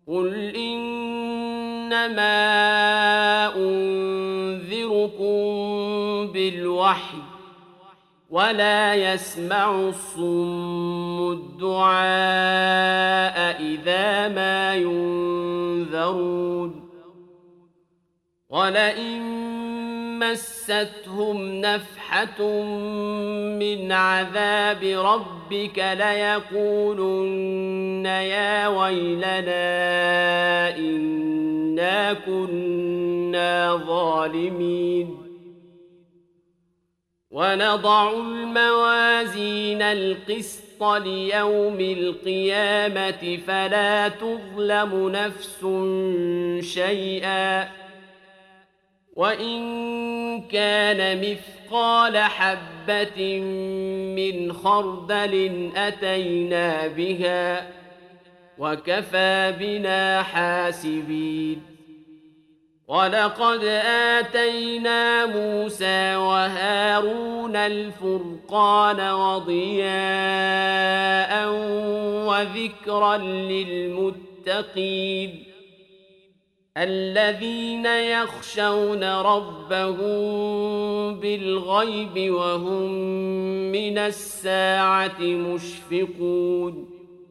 قل إنما أنذركم بالوحي ولا يسمع الصم الدعاء إذا ما ينذرون ولئن مستهم نفحة من عذاب ربك ليقولن يا ويلنا إنا كنا ظالمين ونضع الموازين القسط ليوم القيامة فلا تظلم نفس شيئا وإن كان مثقال حبة من خردل أتينا بها وكفى بنا حاسبين ولقد آتينا موسى وهارون الفرقان وضياء وذكرا للمتقين الذين يخشون ربهم بالغيب وهم من الساعة مشفقون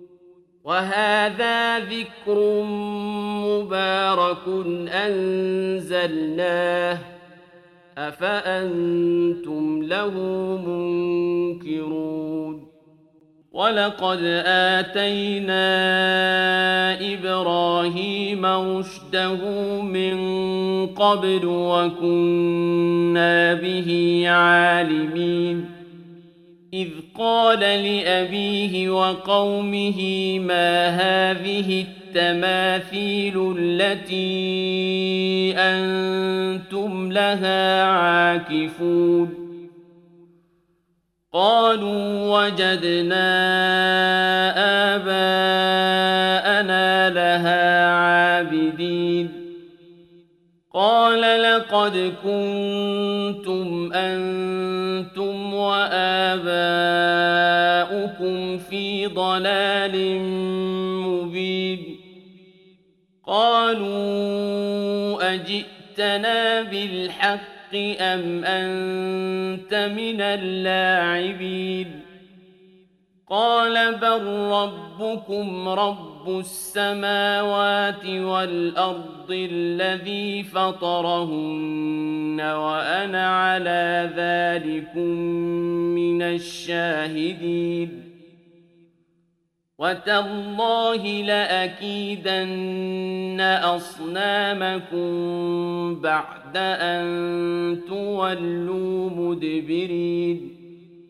وهذا ذكر مبارك أنزلناه أفأنتم له منكرون ولقد آتينا إبراهيم رشده من قبل وكنا به عالمين إذ قال لأبيه وقومه ما هذه التماثيل التي أنتم لها عاكفون قالوا وجدنا آباءنا لها عابدين قال لقد كنتم أنتم وآباؤكم في ضلال مبين قالوا أجئتنا بالحق أم أنت من اللاعبين قال بل ربكم رب السماوات والأرض الذي فطرهن وأنا على ذلكم من الشاهدين وتالله لأكيدن أصنامكم بعد أن تولوا مدبرين